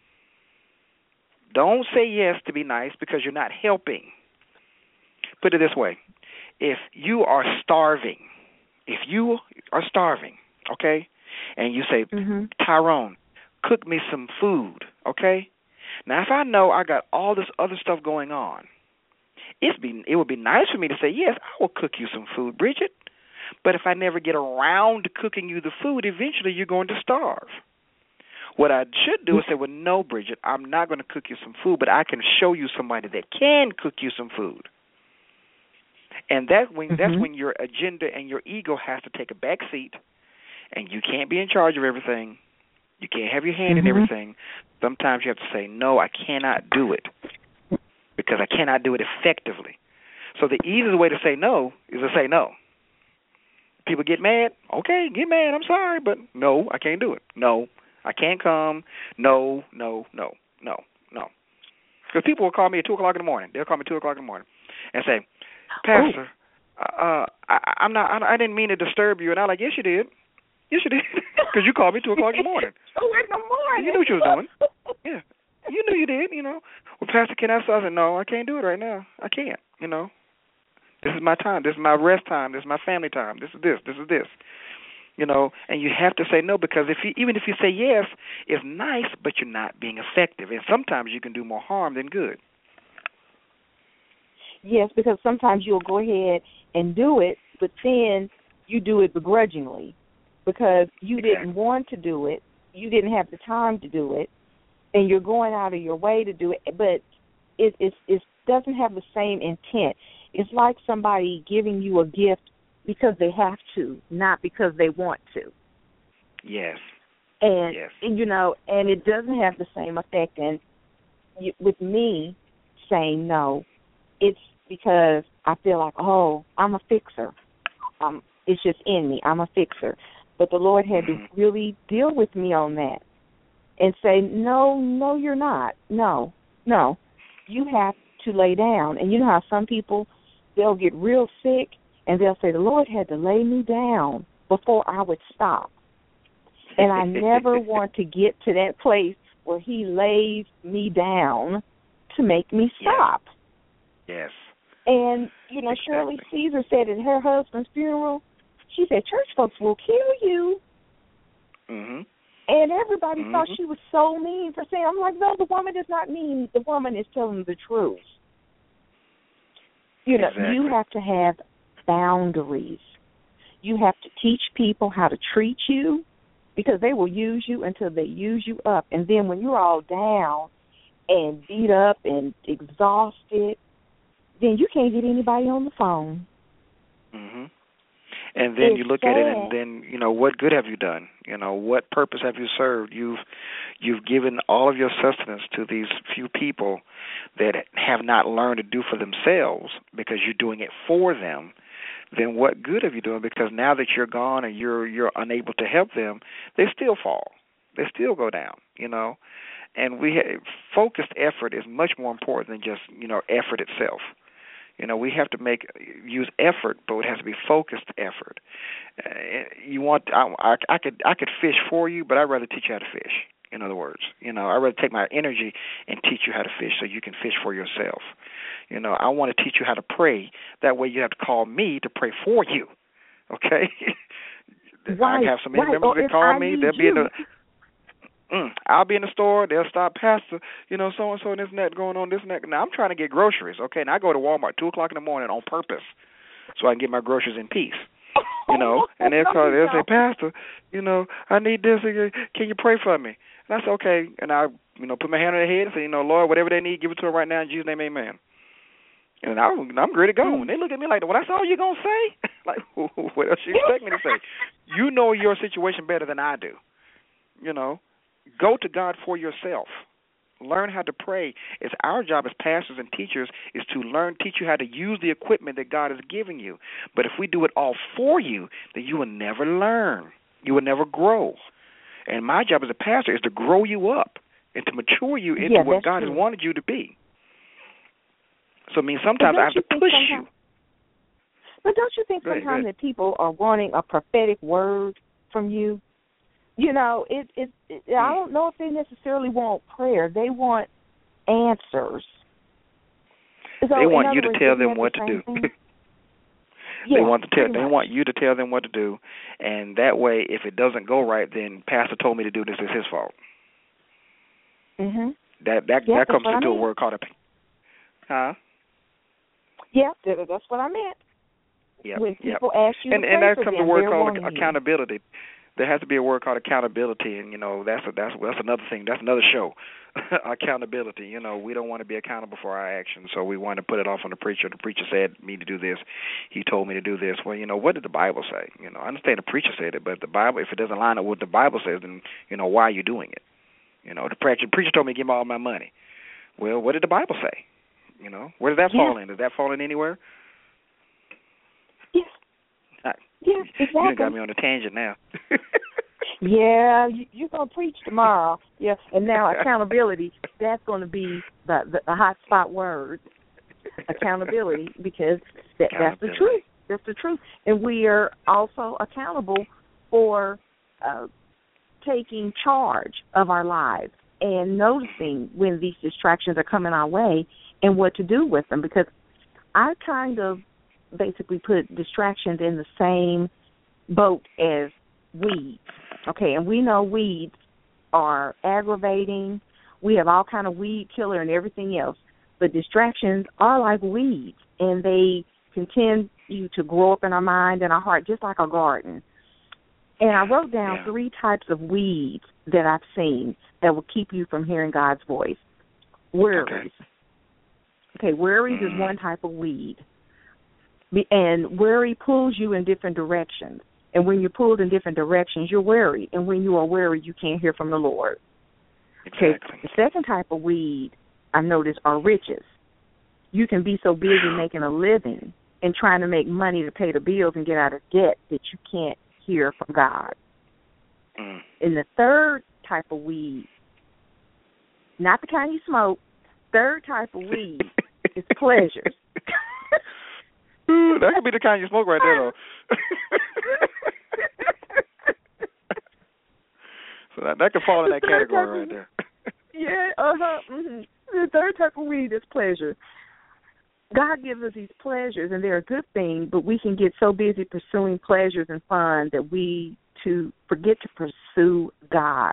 Don't say yes to be nice, because you're not helping. Put it this way. If you are starving if you are starving, okay, and you say, Mhm. Tyrone, cook me some food, okay? Now, if I know I got all this other stuff going on, it would be nice for me to say, yes, I will cook you some food, Bridget. But if I never get around to cooking you the food, eventually you're going to starve. What I should do is say, well, no, Bridget, I'm not going to cook you some food, but I can show you somebody that can cook you some food. And that's when your agenda and your ego has to take a back seat, and you can't be in charge of everything. You can't have your hand in everything. Sometimes you have to say, no, I cannot do it because I cannot do it effectively. So the easiest way to say no is to say no. People get mad. Okay, get mad. I'm sorry, but no, I can't do it. No, I can't come. No. Because people will call me at 2 o'clock in the morning. They'll call me 2 o'clock in the morning and say, Pastor, I didn't mean to disturb you. And I'm like, yes, you did. Yes, you did. Because you called me 2 o'clock in the morning. 2 in the morning. You knew what you was doing. Yeah. You knew you did, Well, Pastor, can I? I said, no, I can't do it right now. I can't, This is my time. This is my rest time. This is my family time. This is this. And you have to say no because even if you say yes, it's nice, but you're not being effective. And sometimes you can do more harm than good. Yes, because sometimes you'll go ahead and do it, but then you do it begrudgingly because you didn't want to do it, you didn't have the time to do it, and you're going out of your way to do it, but it doesn't have the same intent. It's like somebody giving you a gift because they have to, not because they want to. Yes. And and it doesn't have the same effect. And with me saying no, it's because I feel like, I'm a fixer. It's just in me. I'm a fixer. But the Lord had to really deal with me on that and say, no, you're not. No. You have to lay down. And you know how some people, they'll get real sick and they'll say, the Lord had to lay me down before I would stop. And I never want to get to that place where he lays me down to make me stop. Yes. And, Shirley Caesar said at her husband's funeral, she said, church folks will kill you. Mm-hmm. And everybody thought she was so mean for saying, I'm like, no, the woman is not mean. The woman is telling the truth. You have to have boundaries. You have to teach people how to treat you because they will use you until they use you up. And then when you're all down and beat up and exhausted, then you can't get anybody on the phone. Mm-hmm. And then you look at it and then, what good have you done? What purpose have you served? You've given all of your sustenance to these few people that have not learned to do for themselves because you're doing it for them. Then what good have you done? Because now that you're gone and you're unable to help them, they still fall. They still go down, And focused effort is much more important than just, effort itself. We have to use effort, but it has to be focused effort. I could fish for you, but I'd rather teach you how to fish. In other words, I'd rather take my energy and teach you how to fish so you can fish for yourself. I want to teach you how to pray. That way you have to call me to pray for you. Okay? Right, I have so many members that call me. They'll be in the... I'll be in the store. They'll stop, Pastor, so-and-so and this and that going on, this and that. Now, I'm trying to get groceries, okay? And I go to Walmart 2 o'clock in the morning on purpose so I can get my groceries in peace, And they'll say, Pastor, I need this. Can you pray for me? And I say, okay. And I, put my hand on their head and say, Lord, whatever they need, give it to them right now in Jesus' name, amen. And I'm ready to go. And they look at me like, well, that's all you're going to say? Like, what else you expect me to say? You know your situation better than I do, Go to God for yourself. Learn how to pray. It's our job as pastors and teachers is to teach you how to use the equipment that God has given you. But if we do it all for you, then you will never learn. You will never grow. And my job as a pastor is to grow you up and to mature you into what God has wanted you to be. So, sometimes I have to push you. But don't you think sometimes that people are wanting a prophetic word from you? I don't know if they necessarily want prayer. They want answers. They want you to tell them what to do. They want you to tell them what to do, and that way, if it doesn't go right, then Pastor told me to do this. It's his fault. Mhm. That comes into a word called Yeah, that's what I meant. Yeah. When people ask you and to pray that for comes them, a word they're called wanting accountability. You. There has to be a word called accountability, and that's another thing. That's another show. Accountability. We don't want to be accountable for our actions, so we want to put it off on the preacher. The preacher said me to do this. He told me to do this. Well, what did the Bible say? I understand the preacher said it, but the Bible, if it doesn't line up with what the Bible says, then why are you doing it? The preacher told me to give me all my money. Well, what did the Bible say? Where does that fall in? Does that fall in anywhere? Yes. Yes, exactly. You got me on a tangent now. Yeah, you're going to preach tomorrow. Yeah, and now accountability, that's going to be the hot spot word, accountability, because that's the truth. That's the truth. And we are also accountable for taking charge of our lives and noticing when these distractions are coming our way and what to do with them, because I kind of basically put distractions in the same boat as weeds. Okay, and we know weeds are aggravating. We have all kind of weed killer and everything else. But distractions are like weeds, and they continue to grow up in our mind and our heart, just like a garden. And I wrote down 3 types of weeds that I've seen that will keep you from hearing God's voice. Worries. Okay, worries is one type of weed. And worry pulls you in different directions. And when you're pulled in different directions, you're worried. And when you are worried, you can't hear from the Lord. Exactly. Okay, the second type of weed I noticed are riches. You can be so busy making a living and trying to make money to pay the bills and get out of debt that you can't hear from God. And the third type of weed, not the kind you smoke, third type of weed is pleasures. That could be the kind you smoke right there, though. So that could fall in that category right there. Yeah, The third type of weed is pleasure. God gives us these pleasures, and they're a good thing, but we can get so busy pursuing pleasures and fun that we forget to pursue God.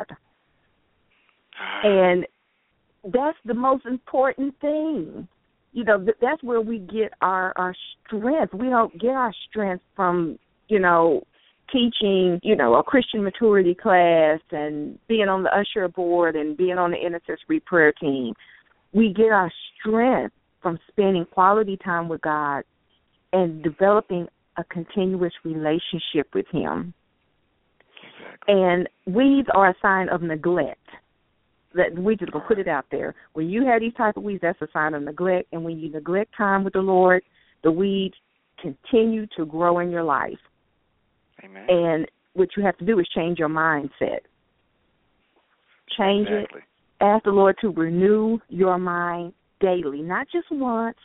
And that's the most important thing. That's where we get our strength. We don't get our strength from, teaching, a Christian maturity class and being on the usher board and being on the intercessory prayer team. We get our strength from spending quality time with God and developing a continuous relationship with Him. Exactly. And weeds are a sign of neglect. That we just gonna put it out there. When you have these type of weeds, that's a sign of neglect. And when you neglect time with the Lord, the weeds continue to grow in your life. Amen. And what you have to do is change your mindset. Change it. Ask the Lord to renew your mind daily, not just once,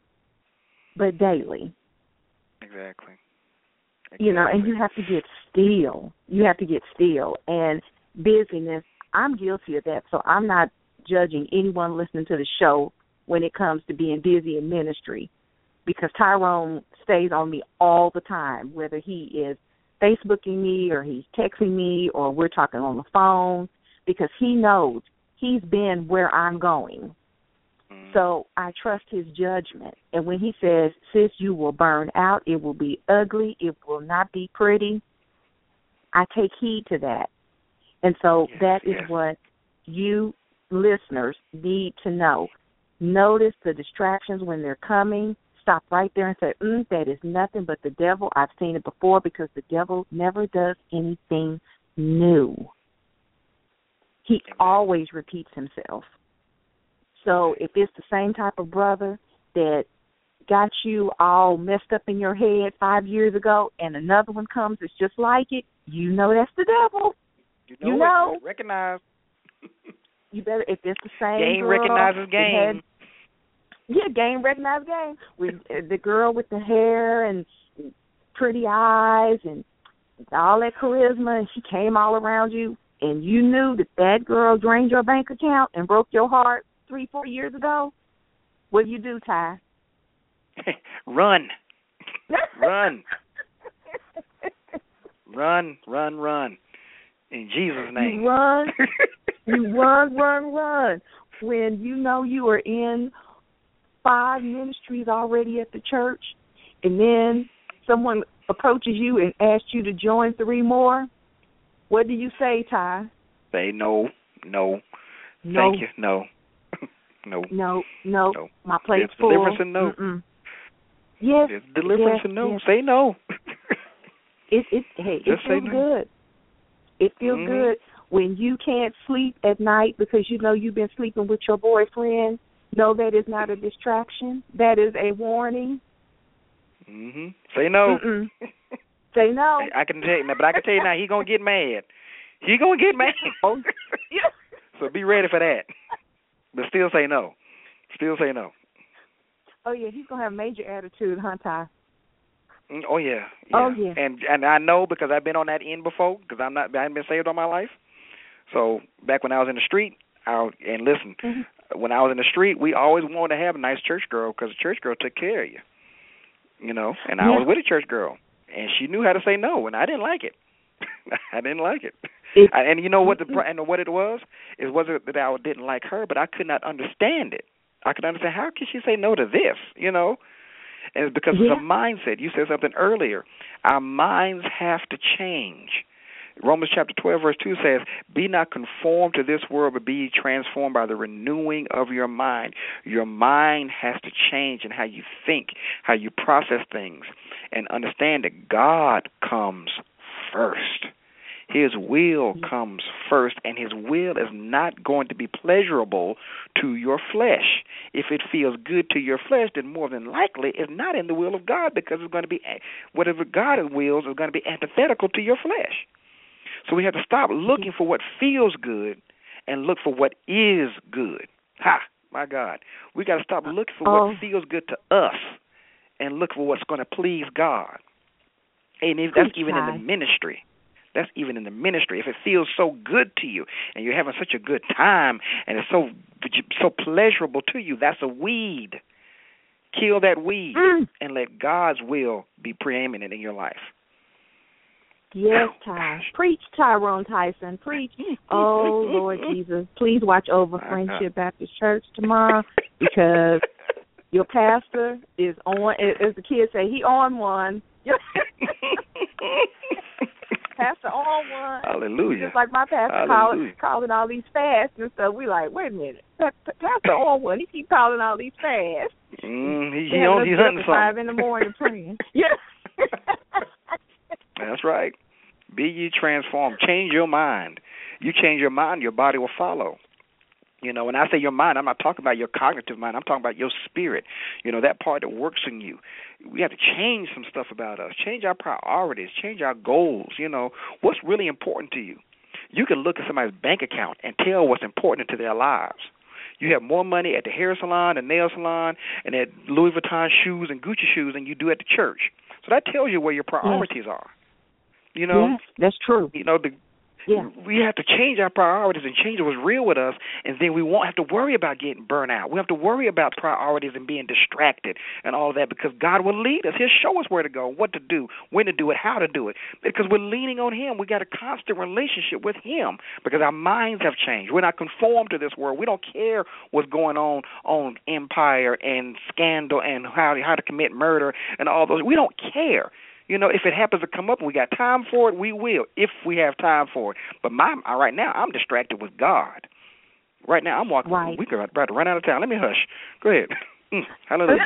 but daily. Exactly. And you have to get still. You have to get still. And busyness, I'm guilty of that, so I'm not judging anyone listening to the show when it comes to being busy in ministry, because Tyrone stays on me all the time, whether he is Facebooking me or he's texting me or we're talking on the phone, because he knows he's been where I'm going. So I trust his judgment. And when he says, sis, you will burn out, it will be ugly, it will not be pretty, I take heed to that. And so that is what you listeners need to know. Notice the distractions when they're coming. Stop right there and say, that is nothing but the devil. I've seen it before, because the devil never does anything new. He always repeats himself. So if it's the same type of brother that got you all messed up in your head 5 years ago and another one comes that's just like it, that's the devil. You know. Recognize. You better, if it's the same game girl. Recognizes game. Game recognizes game. With the girl with the hair and pretty eyes and all that charisma, and she came all around you, and you knew that girl drained your bank account and broke your heart 3-4 years ago. What do you do, Ty? Run. Run. Run. In Jesus' name. You run. When you know you are in 5 ministries already at the church, and then someone approaches you and asks you to join 3 more, what do you say, Ty? Say no. Thank you. No. No. My plate's full. Deliverance and no. Mm-mm. Yes. There's deliverance and no. Yes. Say no. It feels good. It feels good when you can't sleep at night because you know you've been sleeping with your boyfriend. No, that is not a distraction. That is a warning. Say no. Say no. I can tell you now, but I can tell you now, he's gonna get mad. Oh, yeah. So be ready for that. But still say no. Oh yeah, he's gonna have major attitude, huh, Ty? Oh yeah. Oh yeah. And I know because I've been on that end before because I haven't been saved all my life. So back when I was in the street, when I was in the street, we always wanted to have a nice church girl because the church girl took care of you. You know, and I was with a church girl, and she knew how to say no, and I didn't like it. And you know what what it was? It wasn't that I didn't like her, but I could not understand it. I could understand how could she say no to this, you know? And it's because it's a mindset. You said something earlier. Our minds have to change. Romans chapter 12, verse 2 says, be not conformed to this world, but be ye transformed by the renewing of your mind. Your mind has to change in how you think, how you process things, and understand that God comes first. His will comes first, and his will is not going to be pleasurable to your flesh. If it feels good to your flesh, then more than likely it's not in the will of God because it's going to be, whatever God wills is going to be antithetical to your flesh. So we have to stop looking for what feels good and look for what is good. My God. We got to stop looking for what feels good to us and look for what's going to please God. And that's even in the ministry. That's even in the ministry. If it feels so good to you and you're having such a good time and it's so pleasurable to you, that's a weed. Kill that weed and let God's will be preeminent in your life. Yes, Ty. Preach, Tyrone Tyson. Preach. Oh, Lord Jesus. Please watch over Friendship Baptist Church tomorrow because your pastor is on, as the kids say, he on one. Pastor on one. Hallelujah. Just like my pastor calling all these fasts and stuff. We like, wait a minute. Pastor on one. He keep calling all these fasts. He's hunting something. 5 in the morning praying. Yeah. That's right. Be ye transformed. Change your mind. You change your mind, your body will follow. You know, when I say your mind, I'm not talking about your cognitive mind. I'm talking about your spirit, you know, that part that works in you. We have to change some stuff about us, change our priorities, change our goals, you know. What's really important to you? You can look at somebody's bank account and tell what's important to their lives. You have more money at the hair salon, the nail salon, and at Louis Vuitton shoes and Gucci shoes than you do at the church. So that tells you where your priorities are. You know? Yes, that's true. You know, we have to change our priorities and change what's real with us, and then we won't have to worry about getting burnt out. We have to worry about priorities and being distracted and all of that because God will lead us. He'll show us where to go, what to do, when to do it, how to do it, because we're leaning on Him. We got a constant relationship with Him because our minds have changed. We're not conformed to this world. We don't care what's going on Empire and Scandal and how to commit murder and all those. We don't care. You know, if it happens to come up and we got time for it, we will, if we have time for it. But right now, I'm distracted with God. Right now, I'm walking. Right. We're about to run out of time. Let me hush. Go ahead. Hallelujah.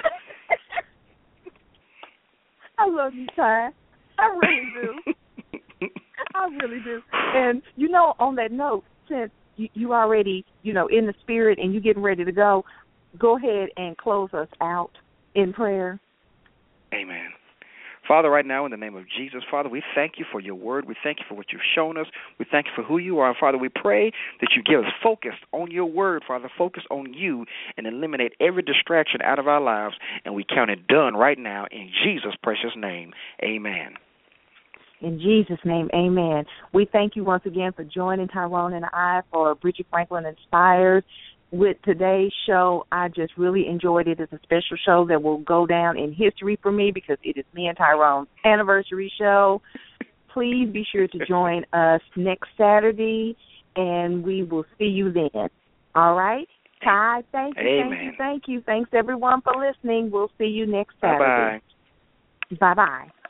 I love you, Ty. I really do. I really do. And, you know, on that note, since you already, you know, in the spirit and you getting ready to go ahead and close us out in prayer. Amen. Father, right now, in the name of Jesus, Father, we thank you for your word. We thank you for what you've shown us. We thank you for who you are. And, Father, we pray that you give us focus on your word, Father, focus on you, and eliminate every distraction out of our lives. And we count it done right now in Jesus' precious name. Amen. In Jesus' name, amen. We thank you once again for joining Tyrone and I for Bridget Franklin Inspires. with today's show. I just really enjoyed it. It's a special show that will go down in history for me because it is me and Tyrone's anniversary show. Please be sure to join us next Saturday, and we will see you then. All right? Ty, thank you, Amen. thank you, thank you. Thanks, everyone, for listening. We'll see you next Saturday. Bye-bye. Bye-bye.